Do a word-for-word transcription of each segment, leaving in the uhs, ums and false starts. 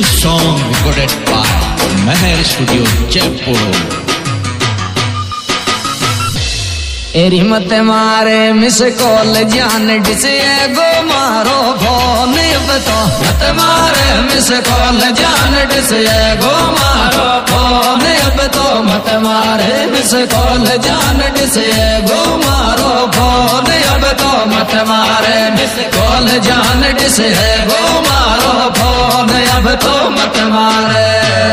song recorded by Meher Studio, Jaipur. एरी मत मारे miss call जान डिसे गो मारो फोन बतो मत मारे मिस कॉल जान डिसे गो मारो फोन बतो मत मारे मिस कॉल जान डिसे गो मारो फोन अब तो मत मारे मिस कॉल जान डिसे गो मारो फोन अब तो मत मारे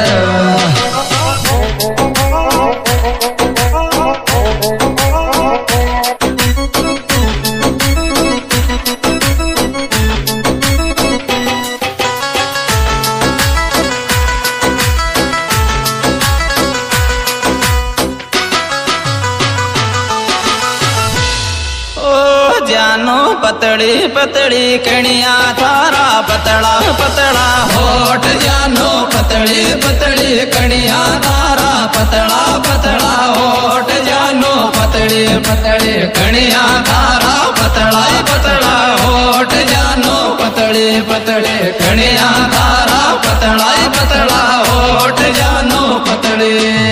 जानो पतड़ी पतड़ी कणिया थारा पतला पतला होठ जानो पतली पतली कणिया थारा पतला पतला होठ जानो पतली पतली कणिया थारा पतला पतला होठ जानो पतली पतली कणिया थारा पतला पतला होठ जानो पतली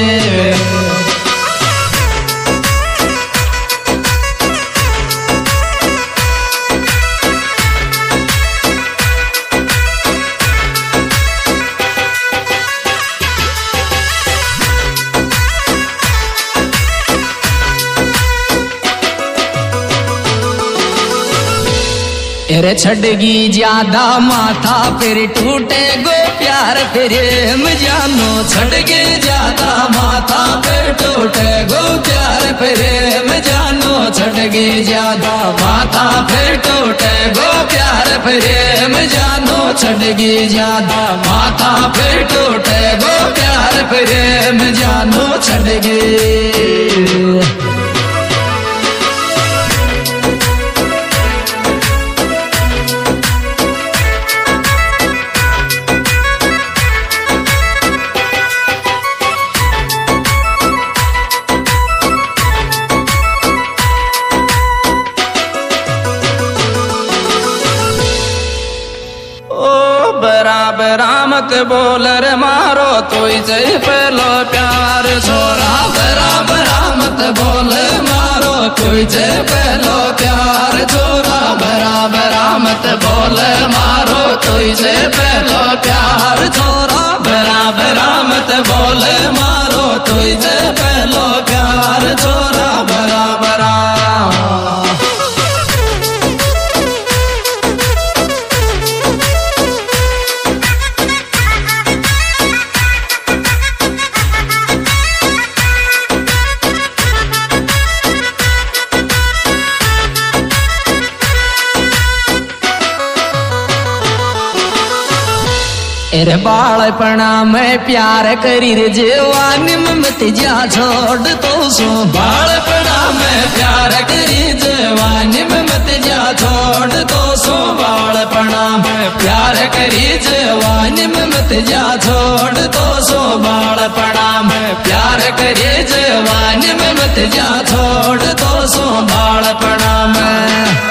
तेरे छड़गी ज्यादा माथा फिर टूटे गो प्यार प्रेम जानो छड़गे ज्यादा माथा फिर टूटे गो प्यार प्रेम जानो छड़गे ज्यादा माथा फिर टूटे गो प्यार प्रेम जानो छड़गी ज्यादा माथा फिर टूटे गो प्यार प्रेम जानो छड़गे बराबर मत बोल रे मारो तो से पहलो प्यार छोरा बराबर मत बोल मारो तुझे पहलो प्यार छोरा बराबर मत बोल मारो तुझे पहलो प्यार छोरा बराबर मत बोल मारो तुझे पहलो प्यार छोरा बराबर तेरे बालपना में प्यार करी रे जवानी में मत जा छोड़ तो सो बालपना में प्यार करी जवानी में मत जा छोड़ तो सो बालपना में प्यार करी जवानी में मत जा छोड़ तो सो बालपना में प्यार करी जवानी में मत जा छोड़ तो सो बालपना में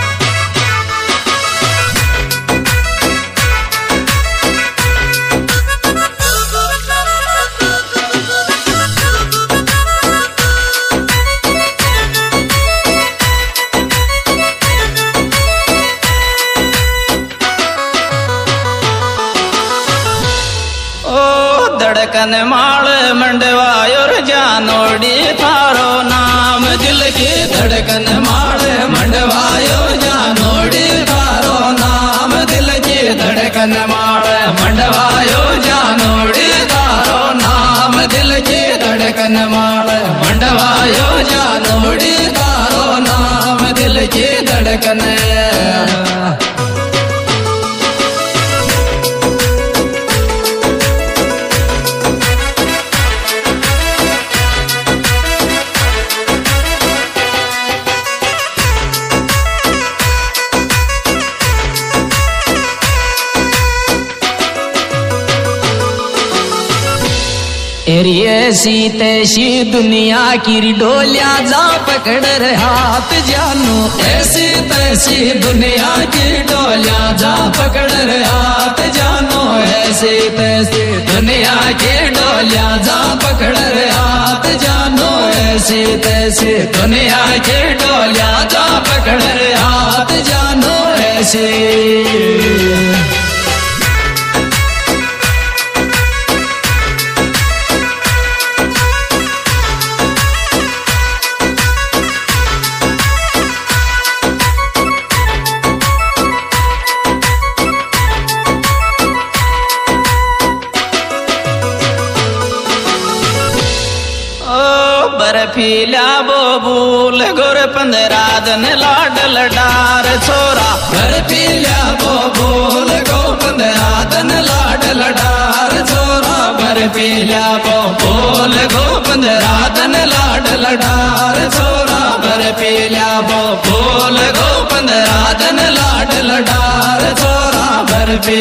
धड़कन माल मंडवायो जानोड़ी थारो नाम दिल की धड़कन माल मंडवायो जानोड़ी थारो नाम दिल की धड़कन माल मंडवायो जानोड़ी थारो नाम दिल की धड़कन माल मंडवायो जानोड़ी थारो नाम दिल की धड़कन तेरी ऐसी तैसी दुनिया की डोलिया जा पकड़ रे हाथ जानू ऐसी तैसी दुनिया की डोलिया जा पकड़ रे हाथ जानू ऐसी ऐसे तैसे दुनिया के डोलिया जा पकड़ रे हाथ जानो ऐसे तैसे दुनिया के डोलिया जा पकड़ रे हाथ जानो ऐसे। बर्फीला बोबूल गुर पंद्रह दिन लाड लडार छोरा। बर्फीला बोबूल गो पंद्रह दिन लाड लडार छोरा। बर्फीला बोबूल गो पंद्रह दिन लाड लडार छोरा। बर्फीला बोबूल गो पंद्रह दिन लाड लडार छोरा। बर्फी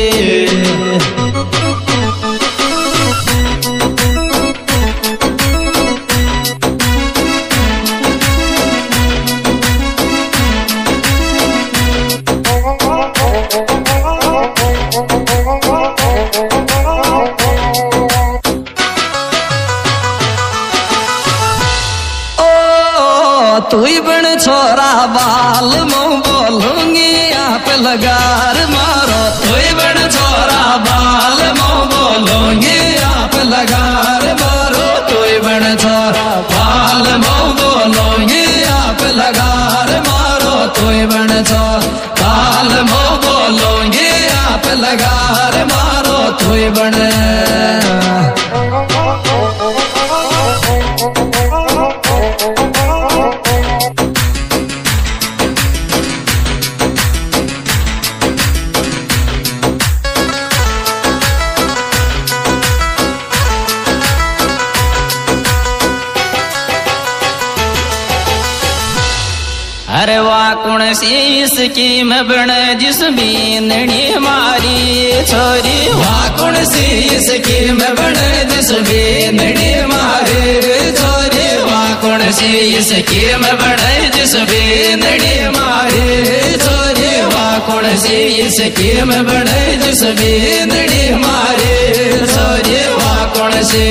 तू बन छोरा बाल मो बोलूंगी आप लगार मारो। तू बन छोरा बाल मो बोलूंगी आप लगार मारो। तू बन छोरा बाल मो बोलूंगी आप लगार मारो। तू बन छोरा बाल मो बोलूंगी आप लगार मारो। तू बन अरे वाह कौन सी स्कीम बन जिस बीननी मारी छोरी। वाह कौन सी स्कीम बन जिस बीननी मारी छोरी। वाह कौन सी स्कीम बन जिस बीननी मारी छोरी। वाह कौन सी स्कीम बन जिस बीननी मारी छोरी। वाह कौन सी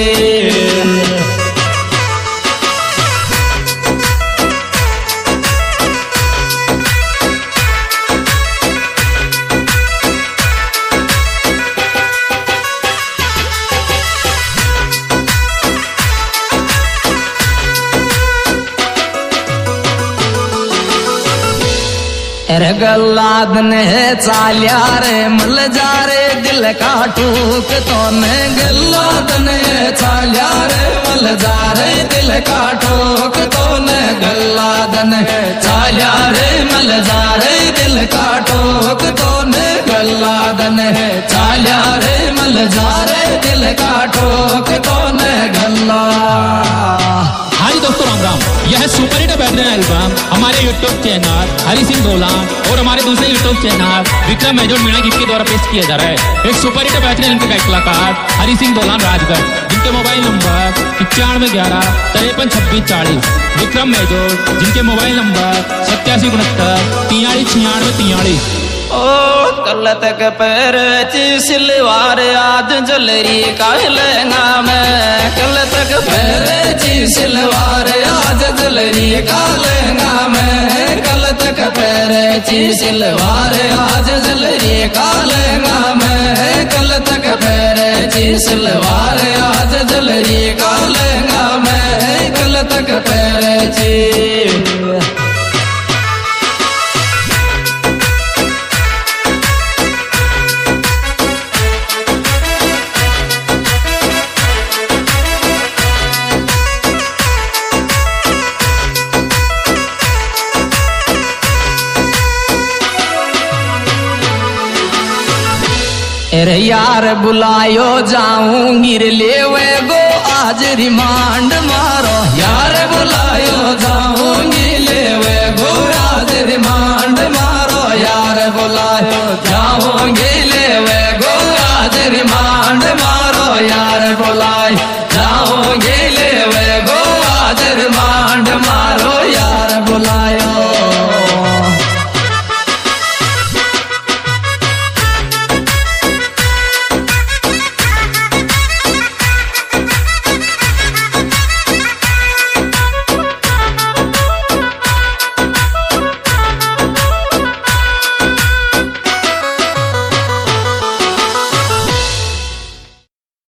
रे गल्लादन है चालिया रे मल जा रे दिल का टूक तो ने। गल्लादन है चालिया रे मल जा रे दिल का टूक तो ने। गल्लादन है चालिया रे मल जा रे दिल का टूक तो ने। गल्लादन है चालिया रे मल जा रे दिल का टूक तो ने। गल्ला हाँ जी दोस्तों राम राम। यह सुपर हिट बैटरी एल्बम हमारे यूट्यूब चैनल हरी सिंह दोलान और हमारे दूसरे YouTube channel Vikram major Meena gift के द्वारा पेश किया जा रहा है। एक सुपर हिट बैटरी एल्बम का कलाकार हरी सिंह दोलान राजगढ़, जिनके मोबाइल नंबर इक्यानवे ग्यारह तिरपन छब्बीस चालीस। विक्रम मेजर, जिनके मोबाइल नंबर सत्यासी उनहत्तर तियालीस छियानवे तियालीस। ओ कल तक पैर सिलवार आज जलरी कालेगा मैं। कल तक पैर सिलवार आज जलरी कालेगा मैं। कल तक पैर सिलवार आज जलरी कालेगा मैं। कल तक पैर सिलवार आज जलरी कालेगा मैं। कल तक पैर अरे यार बुलायो जाऊंगी रे लेवे गो आज रिमांड मारो। यार बुलायो जाऊंगी लेवे गो आज रिमांड मारो। यार बुलायो जाऊंगी लेवे गो आज रिमांड